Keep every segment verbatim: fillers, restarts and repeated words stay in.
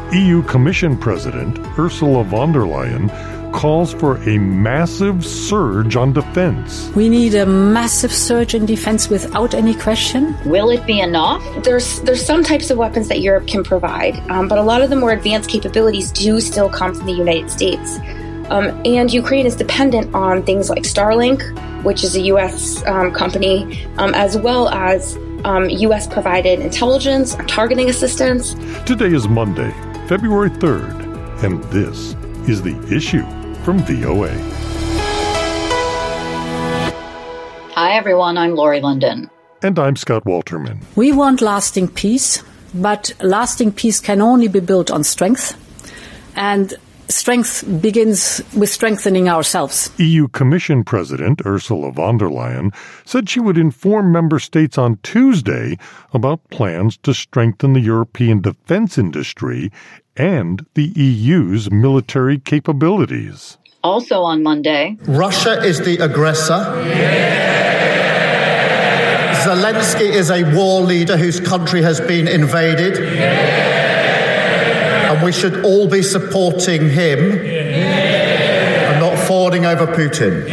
E U Commission President Ursula von der Leyen calls for a massive surge on defense. We need a massive surge in defense without any question. Will it be enough? There's there's some types of weapons that Europe can provide, um, but a lot of the more advanced capabilities do still come from the United States. Um, and Ukraine is dependent on things like Starlink, which is a U S um, company, um, as well as um, U S-provided intelligence and targeting assistance. Today is Monday, February third, and this is The Issue from V O A. Hi, everyone. I'm Lori London. And I'm Scott Walterman. We want lasting peace, but lasting peace can only be built on strength. And strength begins with strengthening ourselves. E U Commission President Ursula von der Leyen said she would inform member states on Tuesday about plans to strengthen the European defense industry and the E U's military capabilities. Also on Monday, Russia is the aggressor. Yeah. Zelensky is a war leader whose country has been invaded. Yeah. And we should all be supporting him yeah. and not fawning over Putin.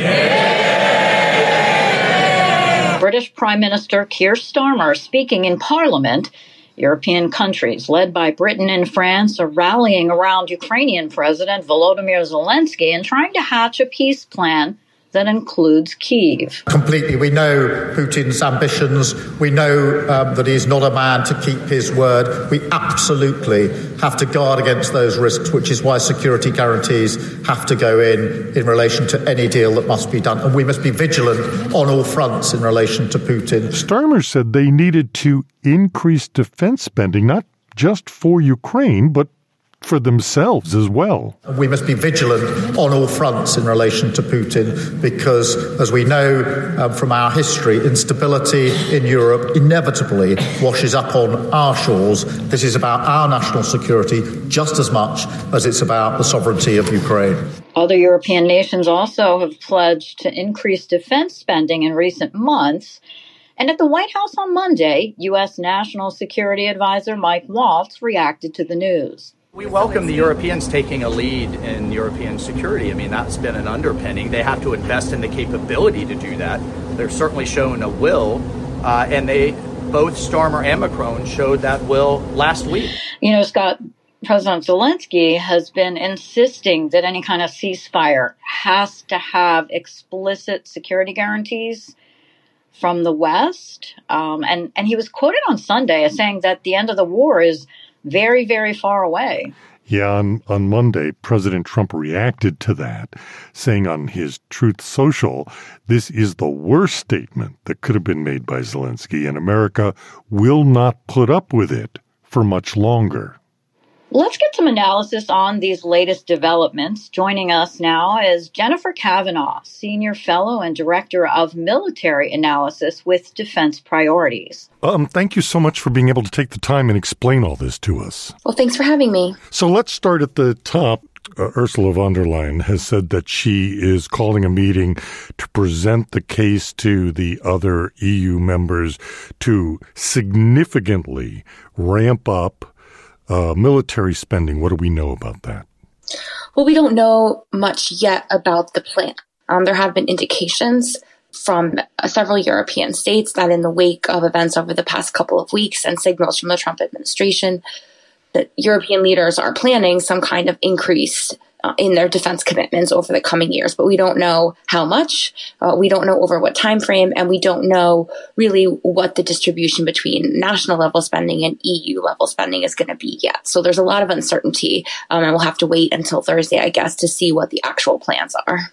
Yeah. British Prime Minister Keir Starmer speaking in Parliament. European countries, led by Britain and France, are rallying around Ukrainian President Volodymyr Zelensky and trying to hatch a peace plan that includes Kyiv. Completely. We know Putin's ambitions. We know um, that he's not a man to keep his word. We absolutely have to guard against those risks, which is why security guarantees have to go in in relation to any deal that must be done. And we must be vigilant on all fronts in relation to Putin. Starmer said they needed to increase defense spending, not just for Ukraine, but for themselves as well. We must be vigilant on all fronts in relation to Putin because, as we know um, from our history, instability in Europe inevitably washes up on our shores. This is about our national security just as much as it's about the sovereignty of Ukraine. Other European nations also have pledged to increase defense spending in recent months. And at the White House on Monday, U S National Security Advisor Mike Waltz reacted to the news. We welcome the Europeans taking a lead in European security. I mean, that's been an underpinning. They have to invest in the capability to do that. They're certainly shown a will, uh, and they, both Starmer and Macron, showed that will last week. You know, Scott, President Zelensky has been insisting that any kind of ceasefire has to have explicit security guarantees from the West. Um, and, and he was quoted on Sunday as saying that the end of the war is very, very far away. Yeah, on, on Monday, President Trump reacted to that, saying on his Truth Social, this is the worst statement that could have been made by Zelensky, and America will not put up with it for much longer. Let's get some analysis on these latest developments. Joining us now is Jennifer Kavanaugh, Senior Fellow and Director of Military Analysis with Defense Priorities. Um, thank you so much for being able to take the time and explain all this to us. Well, thanks for having me. So let's start at the top. Uh, Ursula von der Leyen has said that she is calling a meeting to present the case to the other E U members to significantly ramp up Uh, military spending. What do we know about that? Well, we don't know much yet about the plan. Um, there have been indications from uh, several European states that in the wake of events over the past couple of weeks and signals from the Trump administration, that European leaders are planning some kind of increase uh, in their defense commitments over the coming years. But we don't know how much, uh, we don't know over what time frame, and we don't know really what the distribution between national level spending and E U level spending is going to be yet. So there's a lot of uncertainty, um, and we'll have to wait until Thursday, I guess, to see what the actual plans are.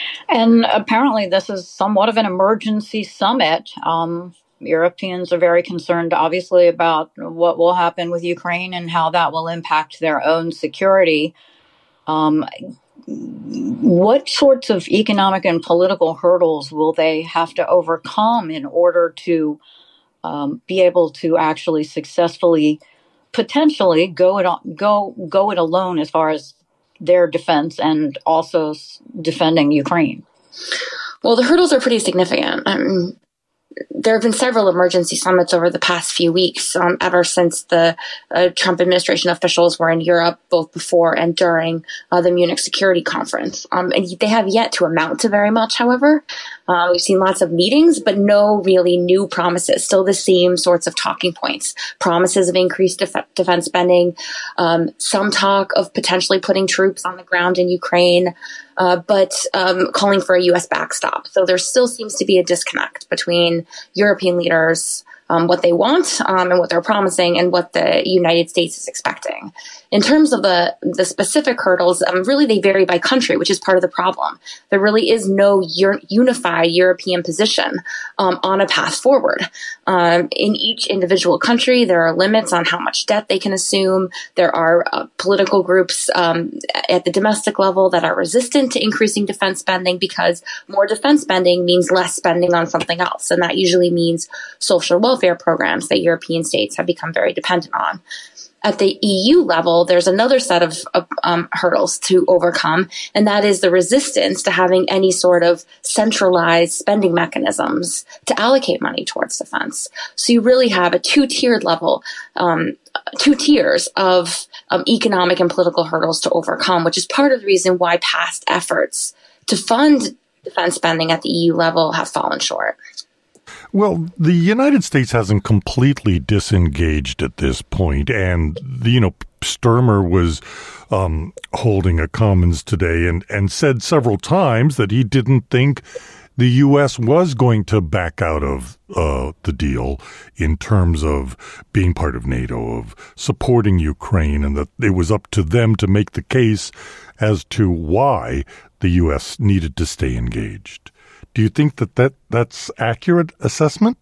And apparently this is somewhat of an emergency summit. Um, Europeans are very concerned, obviously, about what will happen with Ukraine and how that will impact their own security. Um, what sorts of economic and political hurdles will they have to overcome in order to um, be able to actually successfully, potentially go it on, go go it alone as far as their defense and also defending Ukraine? Well, the hurdles are pretty significant. Um, there have been several emergency summits over the past few weeks, um, ever since the uh, Trump administration officials were in Europe, both before and during uh, the Munich Security Conference. Um, and they have yet to amount to very much, however. Uh, we've seen lots of meetings, but no really new promises, still the same sorts of talking points. Promises of increased def- defense spending, um, some talk of potentially putting troops on the ground in Ukraine, uh, but um, calling for a U S backstop. So there still seems to be a disconnect between European leaders, um, what they want um, and what they're promising, and what the United States is expecting. In terms of the, the specific hurdles, um, really they vary by country, which is part of the problem. There really is no ur- unified European position um, on a path forward. Um, in each individual country, there are limits on how much debt they can assume. There are uh, political groups um, at the domestic level that are resistant to increasing defense spending, because more defense spending means less spending on something else. And that usually means social welfare programs that European states have become very dependent on. At the E U level, there's another set of, of um, hurdles to overcome, and that is the resistance to having any sort of centralized spending mechanisms to allocate money towards defense. So you really have a two-tiered level, um, two tiers of um, economic and political hurdles to overcome, which is part of the reason why past efforts to fund defense spending at the E U level have fallen short. Well, the United States hasn't completely disengaged at this point, and, you know, Sturmer was um, holding a Commons today and, and said several times that he didn't think the U S was going to back out of uh, the deal in terms of being part of NATO, of supporting Ukraine, and that it was up to them to make the case as to why the U S needed to stay engaged. Do you think that, that that's accurate assessment?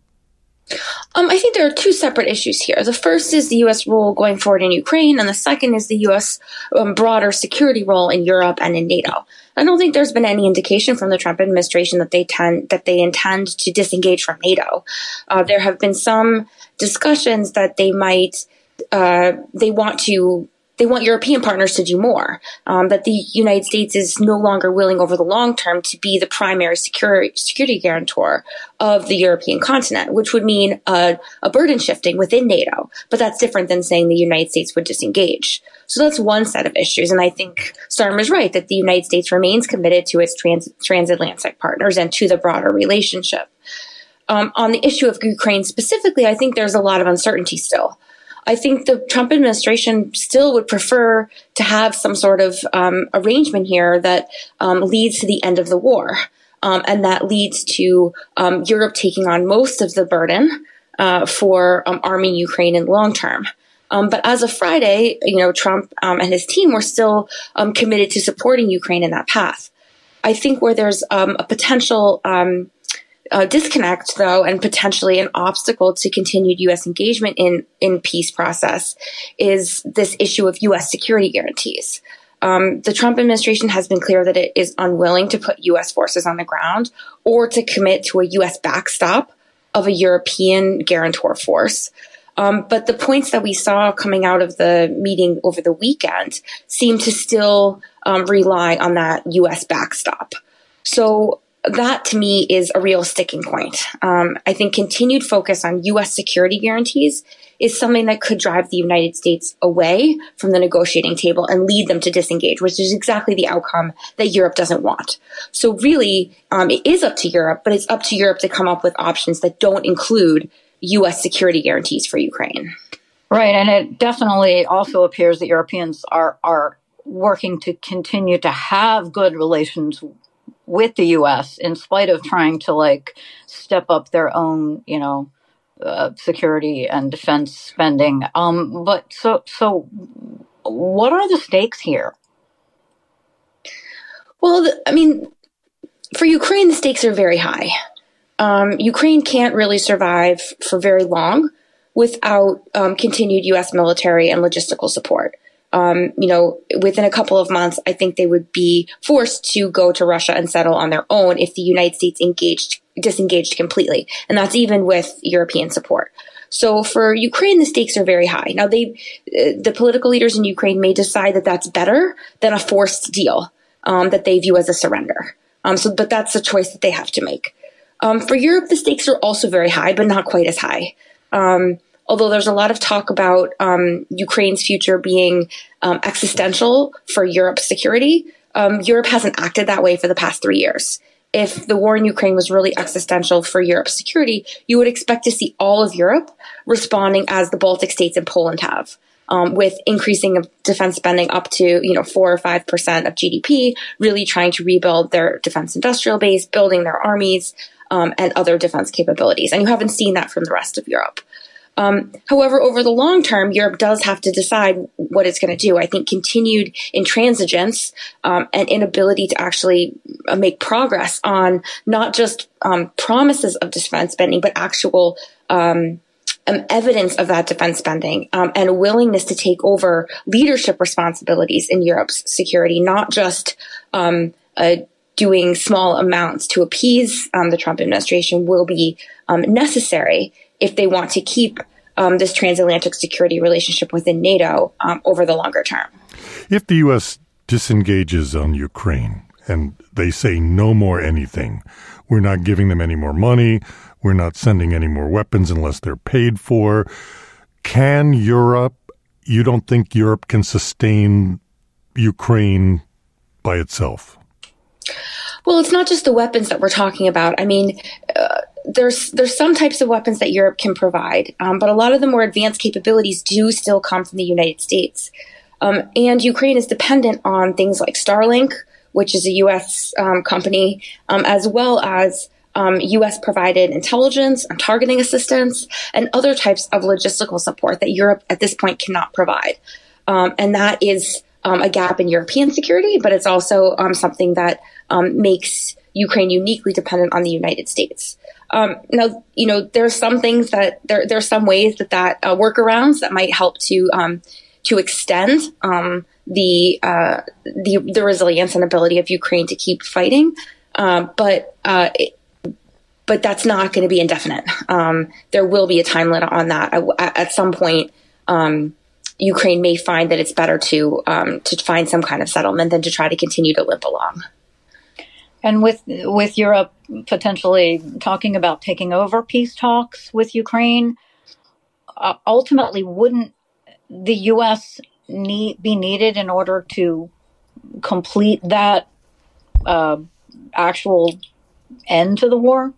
Um, I think there are two separate issues here. The first is the U S role going forward in Ukraine, and the second is the U S um, broader security role in Europe and in NATO. I don't think there's been any indication from the Trump administration that they tend that they intend to disengage from NATO. Uh, there have been some discussions that they might uh, they want to. They want European partners to do more, um, that the United States is no longer willing over the long term to be the primary security, security guarantor of the European continent, which would mean uh, a burden shifting within NATO. But that's different than saying the United States would disengage. So that's one set of issues. And I think Sturmer is right that the United States remains committed to its trans- transatlantic partners and to the broader relationship. Um, on the issue of Ukraine specifically, I think there's a lot of uncertainty still. I think the Trump administration still would prefer to have some sort of um, arrangement here that um, leads to the end of the war, um, and that leads to um, Europe taking on most of the burden uh, for um, arming Ukraine in the long term. Um, but as of Friday, you know, Trump um, and his team were still um, committed to supporting Ukraine in that path. I think where there's um, a potential um, Uh, disconnect, though, and potentially an obstacle to continued U S engagement in, in peace process is this issue of U S security guarantees. Um, the Trump administration has been clear that it is unwilling to put U S forces on the ground or to commit to a U S backstop of a European guarantor force. Um, but the points that we saw coming out of the meeting over the weekend seem to still um, rely on that U S backstop. So that, to me, is a real sticking point. Um, I think continued focus on U S security guarantees is something that could drive the United States away from the negotiating table and lead them to disengage, which is exactly the outcome that Europe doesn't want. So really, um, it is up to Europe, but it's up to Europe to come up with options that don't include U S security guarantees for Ukraine. Right, and it definitely also appears that Europeans are are working to continue to have good relations with the U S in spite of trying to like step up their own, you know, uh, security and defense spending. Um, but so, so what are the stakes here? Well, the, I mean, for Ukraine, the stakes are very high. Um, Ukraine can't really survive for very long without um, continued U S military and logistical support. Um, you know, within a couple of months, I think they would be forced to go to Russia and settle on their own if the United States engaged, disengaged completely. And that's even with European support. So for Ukraine, the stakes are very high. Now, they, uh, the political leaders in Ukraine may decide that that's better than a forced deal um, that they view as a surrender. Um, so, but that's a choice that they have to make. Um, for Europe, the stakes are also very high, but not quite as high. Um, although there's a lot of talk about um, Ukraine's future being um, existential for Europe's security, um, Europe hasn't acted that way for the past three years. If the war in Ukraine was really existential for Europe's security, you would expect to see all of Europe responding as the Baltic states and Poland have, um, with increasing of defense spending up to, you know, four or five percent of G D P, really trying to rebuild their defense industrial base, building their armies, um, and other defense capabilities. And you haven't seen that from the rest of Europe. Um, however, over the long term, Europe does have to decide what it's going to do. I think continued intransigence um, and inability to actually uh, make progress on not just um, promises of defense spending, but actual um, um, evidence of that defense spending um, and a willingness to take over leadership responsibilities in Europe's security, not just um, uh, doing small amounts to appease um, the Trump administration, will be um, necessary if they want to keep um, this transatlantic security relationship within NATO um, over the longer term. If the U S disengages on Ukraine and they say no more anything, we're not giving them any more money, we're not sending any more weapons unless they're paid for, can Europe, you don't think Europe can sustain Ukraine by itself? Well, it's not just the weapons that we're talking about. I mean, uh, there's there's some types of weapons that Europe can provide, um, but a lot of the more advanced capabilities do still come from the United States. Um, and Ukraine is dependent on things like Starlink, which is a U S um, company, um, as well as um, U S-provided intelligence and targeting assistance and other types of logistical support that Europe at this point cannot provide. Um, and that is um, a gap in European security, but it's also um, something that um, makes Ukraine uniquely dependent on the United States. Um, now, you know, there are some things that there, there are some ways that that uh, workarounds that might help to um, to extend um, the uh, the the resilience and ability of Ukraine to keep fighting, um, but uh, it, but that's not going to be indefinite. Um, there will be a time limit on that. At, at some point, um, Ukraine may find that it's better to um, to find some kind of settlement than to try to continue to limp along. And with with Europe potentially talking about taking over peace talks with Ukraine, uh, ultimately, wouldn't the U S need be needed in order to complete that uh, actual end to the war?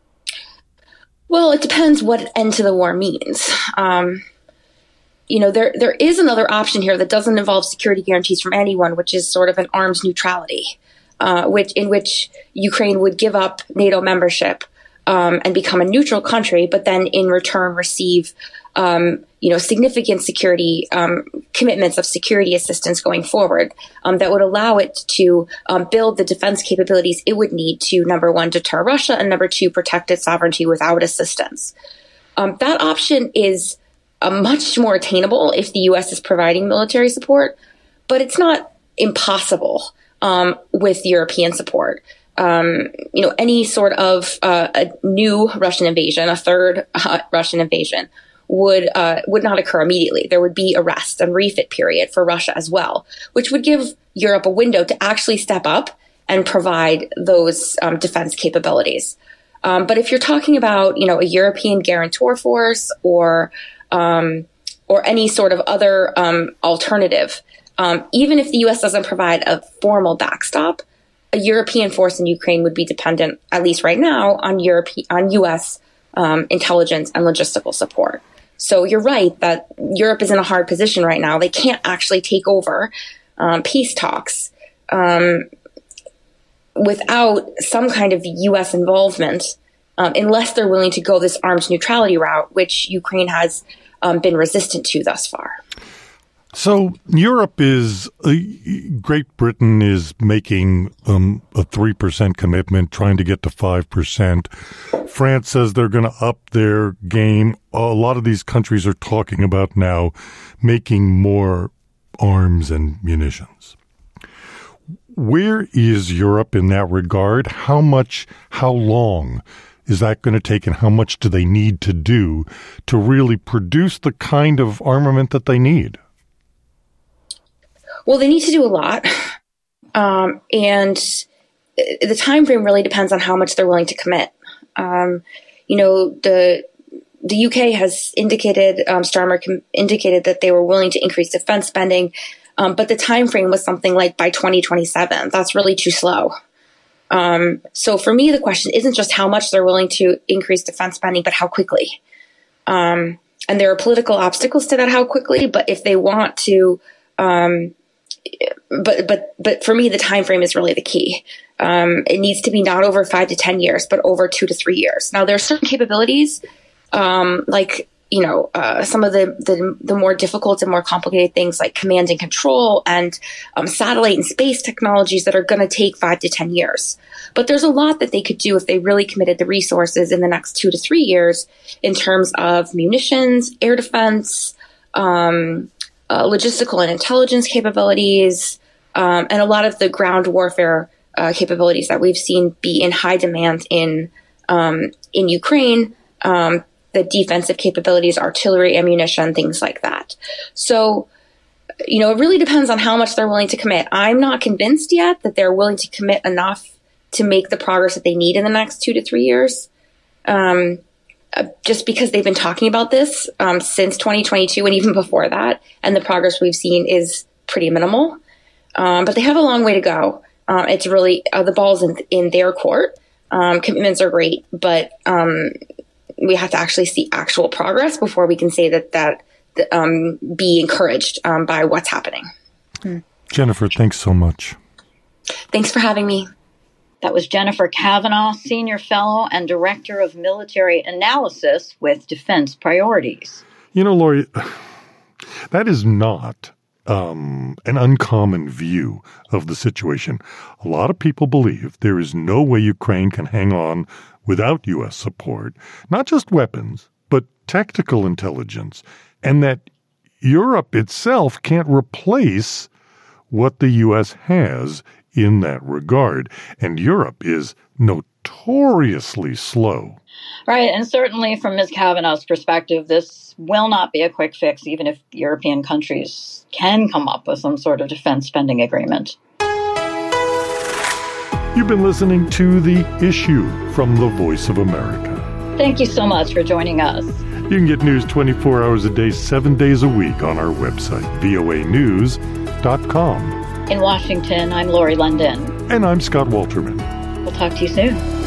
Well, it depends what end to the war means. Um, you know, there there is another option here that doesn't involve security guarantees from anyone, which is sort of an arms neutrality. Uh, which in which Ukraine would give up NATO membership um, and become a neutral country, but then in return receive, um, you know, significant security um, commitments of security assistance going forward um, that would allow it to um, build the defense capabilities it would need to, number one, deter Russia, and number two, protect its sovereignty without assistance. Um, that option is uh, much more attainable if the U S is providing military support, but it's not impossible. Um, with European support. Um, you know, any sort of uh, a new Russian invasion, a third uh, Russian invasion, would uh, would not occur immediately. There would be a rest and refit period for Russia as well, which would give Europe a window to actually step up and provide those um, defense capabilities. Um, but if you're talking about, you know, a European guarantor force or um, or any sort of other um, alternative, Um, even if the U S doesn't provide a formal backstop, a European force in Ukraine would be dependent, at least right now, on Europe, on U S um, intelligence and logistical support. So you're right that Europe is in a hard position right now. They can't actually take over um, peace talks um, without some kind of U S involvement, um, unless they're willing to go this arms neutrality route, which Ukraine has um, been resistant to thus far. So Europe is, uh, Great Britain is making um, a three percent commitment, trying to get to five percent. France says they're going to up their game. A lot of these countries are talking about now making more arms and munitions. Where is Europe in that regard? How much, how long is that going to take, and how much do they need to do to really produce the kind of armament that they need? Well, they need to do a lot, um, and the time frame really depends on how much they're willing to commit. Um, you know, the the U K has indicated, um, Starmer com- indicated that they were willing to increase defense spending, um, but the time frame was something like by twenty twenty-seven. That's really too slow. Um, so for me, the question isn't just how much they're willing to increase defense spending, but how quickly. Um, and there are political obstacles to that, how quickly, but if they want to, um, but, but, but for me, the time frame is really the key. Um, it needs to be not over five to ten years, but over two to three years. Now, there are certain capabilities, um, like, you know, uh, some of the, the, the more difficult and more complicated things like command and control and um, satellite and space technologies that are going to take five to ten years. But there's a lot that they could do if they really committed the resources in the next two to three years in terms of munitions, air defense, um, uh, logistical and intelligence capabilities, um, and a lot of the ground warfare uh, capabilities that we've seen be in high demand in um, in Ukraine. Um, the defensive capabilities, artillery, ammunition, things like that. So, you know, it really depends on how much they're willing to commit. I'm not convinced yet that they're willing to commit enough to make the progress that they need in the next two to three years. Um, uh, just because they've been talking about this um, since twenty twenty-two and even before that, and the progress we've seen is pretty minimal. Um, but they have a long way to go. Um, it's really, uh, the ball's in, in their court. Um, commitments are great, but um, we have to actually see actual progress before we can say that that um, be encouraged um, by what's happening. Jennifer, thanks so much. Thanks for having me. That was Jennifer Kavanaugh, Senior Fellow and Director of Military Analysis with Defense Priorities. You know, Lori, that is not um, an uncommon view of the situation. A lot of people believe there is no way Ukraine can hang on without U S support, not just weapons, but tactical intelligence, and that Europe itself can't replace what the U S has in that regard. And Europe is notoriously slow. Right, and certainly from Miz Kavanaugh's perspective, this will not be a quick fix, even if European countries can come up with some sort of defense spending agreement. You've been listening to The Issue from the Voice of America. Thank you so much for joining us. You can get news twenty-four hours a day, seven days a week on our website, V O A news dot com. In Washington, I'm Lori London. And I'm Scott Walterman. We'll talk to you soon.